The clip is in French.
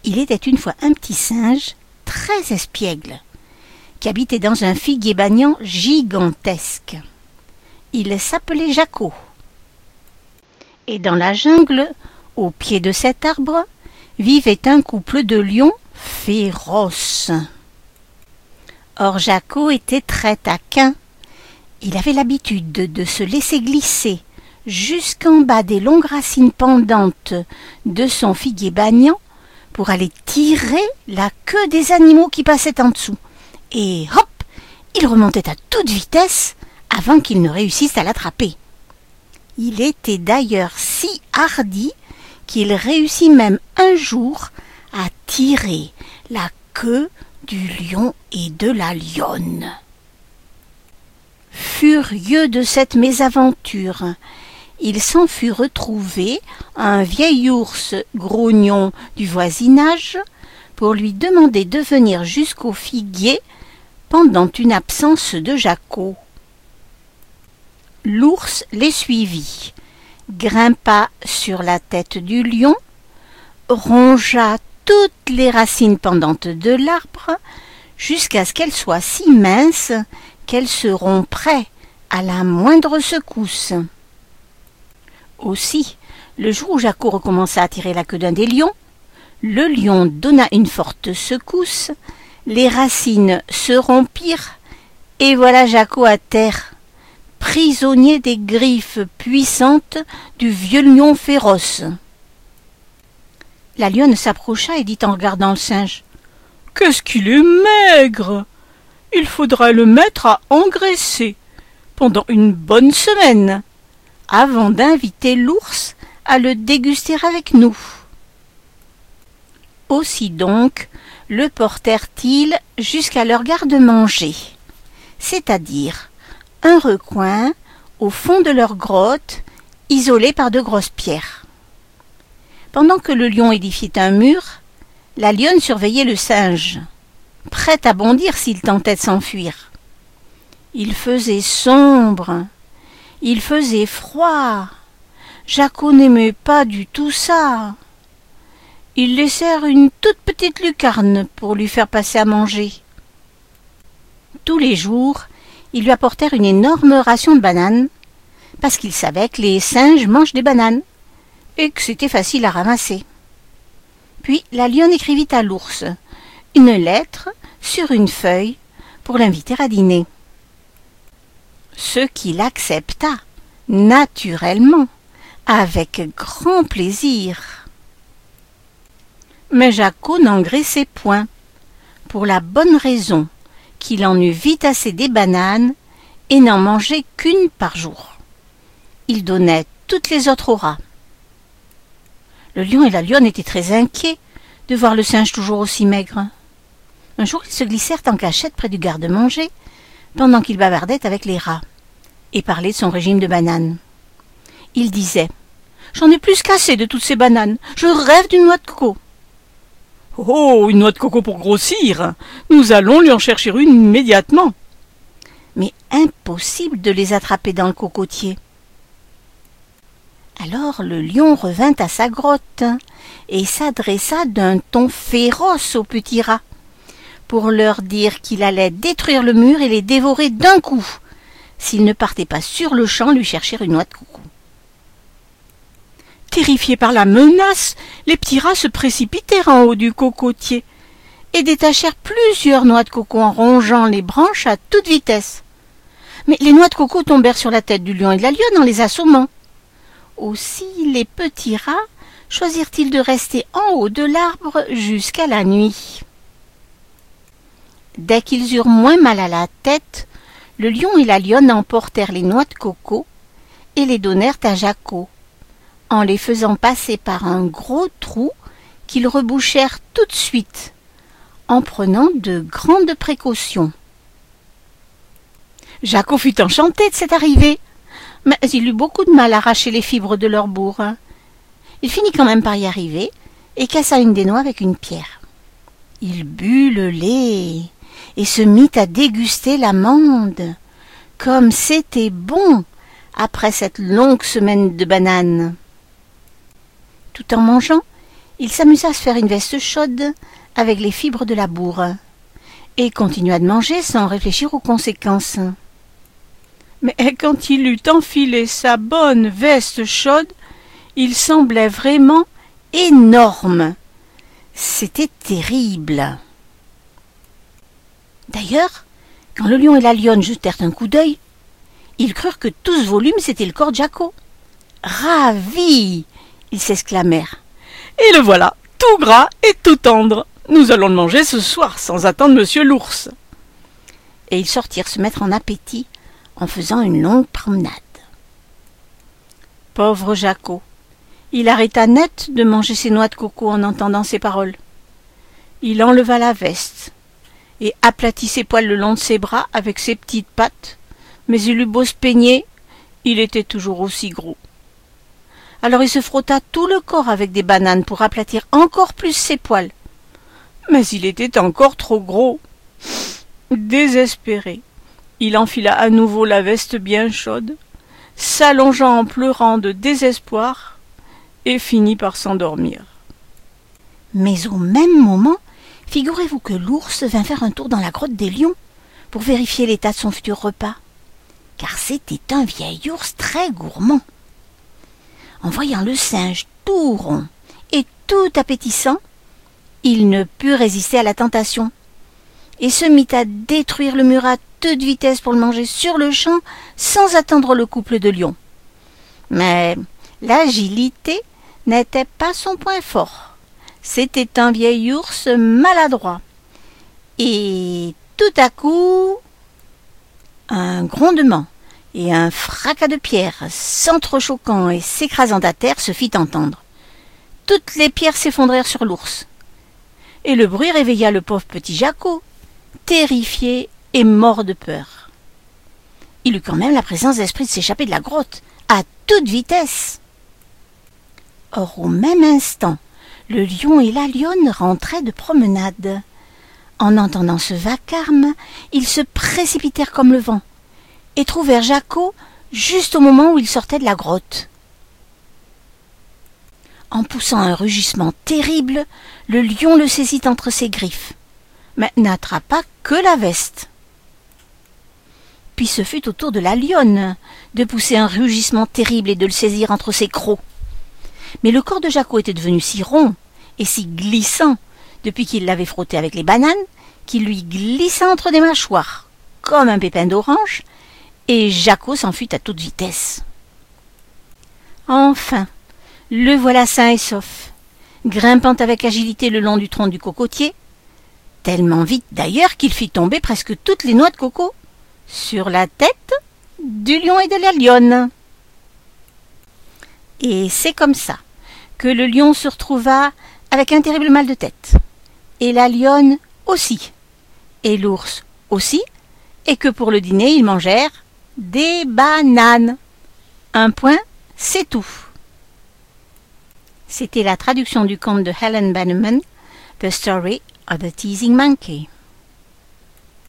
Il était une fois un petit singe très espiègle qui habitait dans un figuier banyan gigantesque. Il s'appelait Jacko. Et dans la jungle, au pied de cet arbre, vivait un couple de lions féroces. Or Jacko était très taquin. Il avait l'habitude de se laisser glisser jusqu'en bas des longues racines pendantes de son figuier banyan pour aller tirer la queue des animaux qui passaient en dessous. Et hop, il remontait à toute vitesse avant qu'ils ne réussissent à l'attraper. Il était d'ailleurs si hardi qu'il réussit même un jour à tirer la queue du lion et de la lionne. Furieux de cette mésaventure, il s'en fut retrouver un vieil ours grognon du voisinage pour lui demander de venir jusqu'au figuier pendant une absence de Jacko. L'ours les suivit, grimpa sur la tête du lion, rongea toutes les racines pendantes de l'arbre jusqu'à ce qu'elles soient si minces qu'elles se rompraient à la moindre secousse. Aussi, le jour où Jacko recommença à tirer la queue d'un des lions, le lion donna une forte secousse, les racines se rompirent, et voilà Jacko à terre, prisonnier des griffes puissantes du vieux lion féroce. La lionne s'approcha et dit en regardant le singe: « Qu'est-ce qu'il est maigre! Il faudrait le mettre à engraisser pendant une bonne semaine, avant d'inviter l'ours à le déguster avec nous. » Aussi donc le portèrent-ils jusqu'à leur garde-manger, c'est-à-dire un recoin au fond de leur grotte, isolé par de grosses pierres. Pendant que le lion édifiait un mur, la lionne surveillait le singe, prête à bondir s'il tentait de s'enfuir. Il faisait sombre, il faisait froid. Jacko n'aimait pas du tout ça. Ils laissèrent une toute petite lucarne pour lui faire passer à manger. Tous les jours, ils lui apportèrent une énorme ration de bananes, parce qu'ils savaient que les singes mangent des bananes, et que c'était facile à ramasser. Puis la lionne écrivit à l'ours une lettre sur une feuille pour l'inviter à dîner. Ce qu'il accepta, naturellement, avec grand plaisir. Mais Jacko n'engraissait point, pour la bonne raison qu'il en eut vite assez des bananes et n'en mangeait qu'une par jour. Il donnait toutes les autres aux rats. Le lion et la lionne étaient très inquiets de voir le singe toujours aussi maigre. Un jour, ils se glissèrent en cachette près du garde-manger, pendant qu'il bavardait avec les rats, et parlait de son régime de bananes. Il disait: « J'en ai plus qu'assez de toutes ces bananes, je rêve d'une noix de coco. »« Oh, une noix de coco pour grossir! Nous allons lui en chercher une immédiatement. » Mais impossible de les attraper dans le cocotier. Alors le lion revint à sa grotte et s'adressa d'un ton féroce aux petits rats pour leur dire qu'il allait détruire le mur et les dévorer d'un coup s'ils ne partaient pas sur le champ lui chercher une noix de coco. Terrifiés par la menace, les petits rats se précipitèrent en haut du cocotier et détachèrent plusieurs noix de coco en rongeant les branches à toute vitesse. Mais les noix de coco tombèrent sur la tête du lion et de la lionne en les assommant. Aussi les petits rats choisirent-ils de rester en haut de l'arbre jusqu'à la nuit. Dès qu'ils eurent moins mal à la tête, le lion et la lionne emportèrent les noix de coco et les donnèrent à Jacko, en les faisant passer par un gros trou qu'ils rebouchèrent tout de suite, en prenant de grandes précautions. Jacko fut enchanté de cette arrivée, mais il eut beaucoup de mal à arracher les fibres de leur bourre. Il finit quand même par y arriver et cassa une des noix avec une pierre. Il but le lait et se mit à déguster l'amande, comme c'était bon après cette longue semaine de bananes. Tout en mangeant, il s'amusa à se faire une veste chaude avec les fibres de la bourre et continua de manger sans réfléchir aux conséquences. Mais quand il eut enfilé sa bonne veste chaude, il semblait vraiment énorme. C'était terrible. D'ailleurs, quand le lion et la lionne jetèrent un coup d'œil, ils crurent que tout ce volume, c'était le corps de Jacko. Ravis, ils s'exclamèrent. Et le voilà, tout gras et tout tendre. Nous allons le manger ce soir, sans attendre monsieur l'ours. Et ils sortirent se mettre en appétit en faisant une longue promenade. Pauvre Jacko, il arrêta net de manger ses noix de coco en entendant ces paroles. Il enleva la veste et aplatit ses poils le long de ses bras avec ses petites pattes, mais il eut beau se peigner, il était toujours aussi gros. Alors il se frotta tout le corps avec des bananes pour aplatir encore plus ses poils. Mais il était encore trop gros. Désespéré, il enfila à nouveau la veste bien chaude, s'allongea en pleurant de désespoir et finit par s'endormir. Mais au même moment, figurez-vous que l'ours vint faire un tour dans la grotte des lions pour vérifier l'état de son futur repas, car c'était un vieil ours très gourmand. En voyant le singe tout rond et tout appétissant, il ne put résister à la tentation et se mit à détruire le mur à toute vitesse pour le manger sur le champ sans attendre le couple de lions. Mais l'agilité n'était pas son point fort. C'était un vieil ours maladroit. Et tout à coup, un grondement et un fracas de pierres s'entrechoquant et s'écrasant à terre se fit entendre. Toutes les pierres s'effondrèrent sur l'ours. Et le bruit réveilla le pauvre petit Jacko, terrifié et mort de peur. Il eut quand même la présence d'esprit de s'échapper de la grotte, à toute vitesse. Or, au même instant, le lion et la lionne rentraient de promenade. En entendant ce vacarme, ils se précipitèrent comme le vent et trouvèrent Jacko juste au moment où il sortait de la grotte. En poussant un rugissement terrible, le lion le saisit entre ses griffes, mais n'attrapa que la veste. Puis ce fut au tour de la lionne de pousser un rugissement terrible et de le saisir entre ses crocs. Mais le corps de Jacko était devenu si rond et si glissant depuis qu'il l'avait frotté avec les bananes qu'il lui glissa entre des mâchoires, comme un pépin d'orange, et Jacko s'enfuit à toute vitesse. Enfin, le voilà sain et sauf, grimpant avec agilité le long du tronc du cocotier, tellement vite d'ailleurs qu'il fit tomber presque toutes les noix de coco sur la tête du lion et de la lionne. Et c'est comme ça que le lion se retrouva avec un terrible mal de tête, et la lionne aussi, et l'ours aussi, et que pour le dîner ils mangèrent des bananes. Un point, c'est tout. C'était la traduction du conte de Helen Bannerman, The Story of the Teasing Monkey.